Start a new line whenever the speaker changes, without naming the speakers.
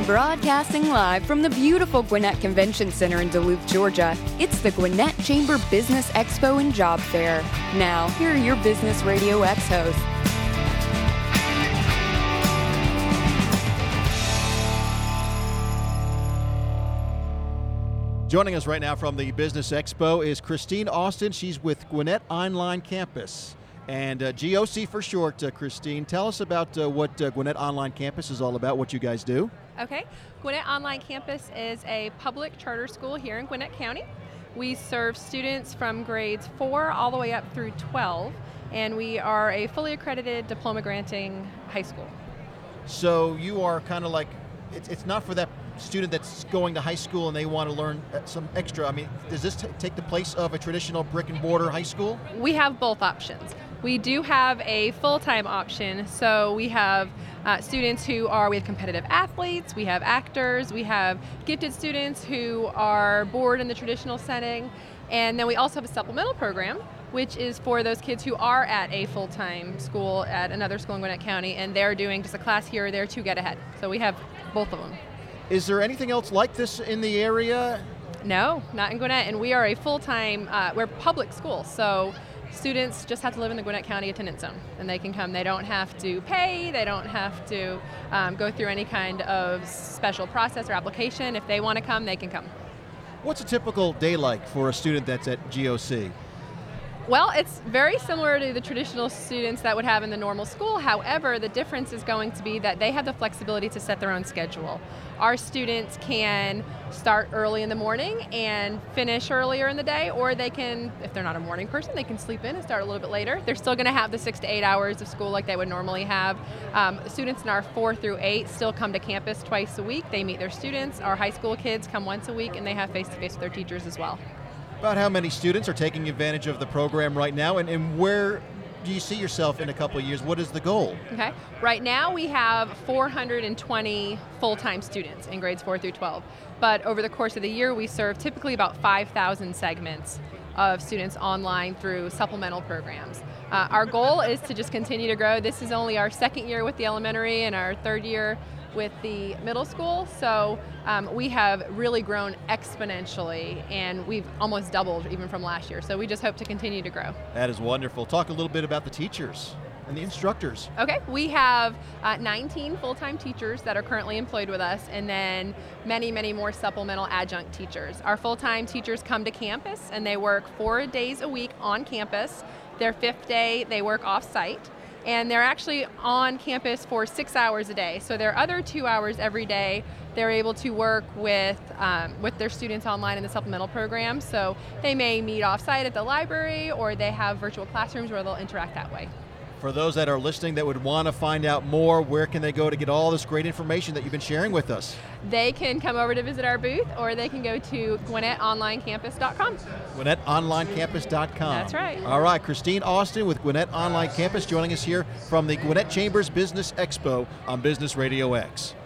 Broadcasting live from the beautiful Gwinnett Convention Center in Duluth, Georgia, it's the Gwinnett Chamber Business Expo and Job Fair. Now, here are your Business Radio X hosts.
Joining us right now from the Business Expo is Christine Austin. She's with Gwinnett Online Campus. And GOC for short, Christine. Tell us about what Gwinnett Online Campus is all about, what you guys do.
Okay, Gwinnett Online Campus is a public charter school here in Gwinnett County. We serve students from grades 4 all the way up through 12, and we are a fully accredited diploma granting high school.
So you are kind of like, it's not for that student that's going to high school and they want to learn some extra. I mean, does this take the place of a traditional brick and mortar high school?
We have both options. We do have a full-time option, so we have students we have competitive athletes, we have actors, we have gifted students who are bored in the traditional setting, and then we also have a supplemental program, which is for those kids who are at a full-time school at another school in Gwinnett County, and they're doing just a class here or there to get ahead. So we have both of them.
Is there anything else like this in the area?
No, not in Gwinnett, and we are a full-time, we're public school, so students just have to live in the Gwinnett County attendance zone, and they can come. They don't have to pay, they don't have to go through any kind of special process or application. If they want to come, they can come.
What's a typical day like for a student that's at GOC?
Well, it's very similar to the traditional students that would have in the normal school. However, the difference is going to be that they have the flexibility to set their own schedule. Our students can start early in the morning and finish earlier in the day, or they can, if they're not a morning person, they can sleep in and start a little bit later. They're still going to have the 6 to 8 hours of school like they would normally have. Students in our 4 through 8 still come to campus twice a week. They meet their students. Our high school kids come once a week, and they have face-to-face with their teachers as well.
About how many students are taking advantage of the program right now, and where do you see yourself in a couple of years? What is the goal?
Okay. Right now we have 420 full-time students in grades 4 through 12. But over the course of the year, we serve typically about 5,000 segments of students online through supplemental programs. Our goal is to just continue to grow. This is only our second year with the elementary and our third year with the middle school, so we have really grown exponentially, and we've almost doubled even from last year, so we just hope to continue to grow.
That is wonderful. Talk a little bit about the teachers and the instructors.
Okay, we have 19 full-time teachers that are currently employed with us, and then many, many more supplemental adjunct teachers. Our full-time teachers come to campus, and they work 4 days a week on campus. Their 5th day, they work off-site. And they're actually on campus for 6 hours a day. So their other 2 hours every day, they're able to work with their students online in the supplemental program. So they may meet off-site at the library, or they have virtual classrooms where they'll interact that way.
For those that are listening that would want to find out more, where can they go to get all this great information that you've been sharing with us?
They can come over to visit our booth, or they can go to GwinnettOnlineCampus.com.
GwinnettOnlineCampus.com.
That's right.
All right, Christine Austin with Gwinnett Online Campus joining us here from the Gwinnett Chambers Business Expo on Business Radio X.